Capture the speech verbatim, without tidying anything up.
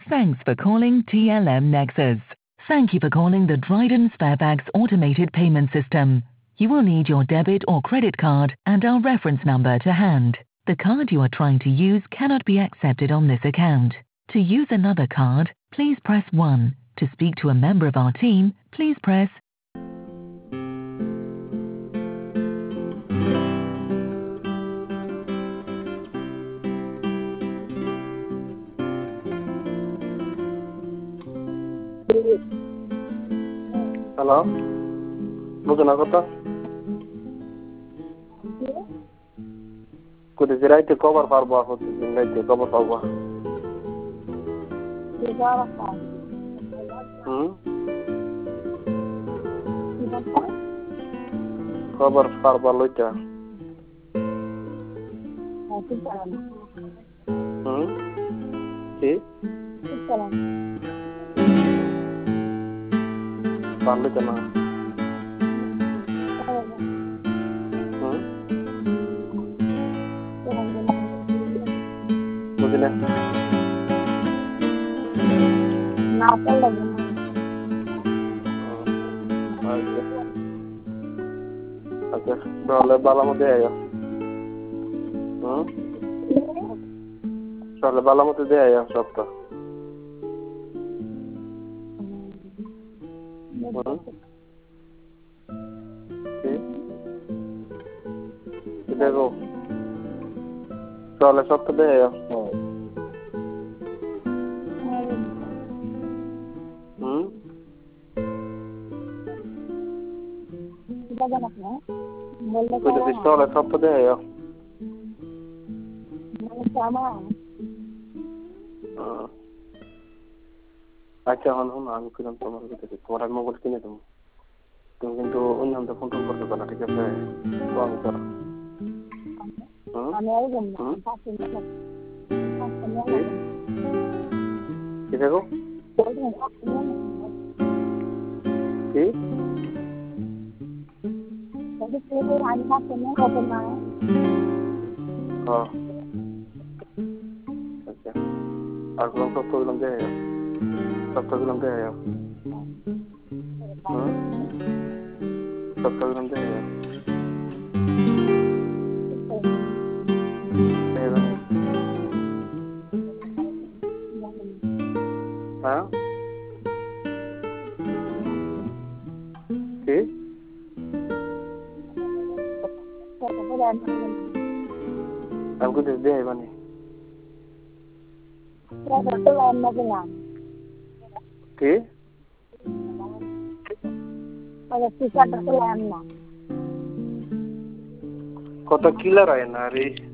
Thanks for calling T L M Nexus. Thank you for calling the Dryden Sparebags Automated Payment System. You will need your debit or credit card and our reference number to hand. The card you are trying to use cannot be accepted on this account. To use another card, please press one. To speak to a member of our team, please press Hello? Bukan aku tuh. Kudu zirai te cover farbo aku tuh zirai te cover farbo. Hmm? Cover farbo lucha. Hmm? Si? Parlo chana. Hmm? Bujle. Naapal lagi. Okay. Okay. Dole bala mo deh ya. Hmm? Dole bala mo deh ya sabta. Hmm? Si? Kita go. Dole sabta deh ya. Hmm? Kudu dole sabta deh ya. Ah. আচ্ছা হন হন আমি কিরম তোমার কাছে তোমার আর mobile কিনে দেবো তুমি কিন্তু অন্য হাতে ফোন টোন করতে পারো ঠিক আছে তো আমি করো কি দেখো কি হ্যাঁ আচ্ছা আর কোন সব প্রবলেম দেয় সব প্রবলেম দেয় হুম সব প্রবলেম দেয় হ্যাঁ কি আমি কিছু দেয় মানে কি কত কিলার হয় না রে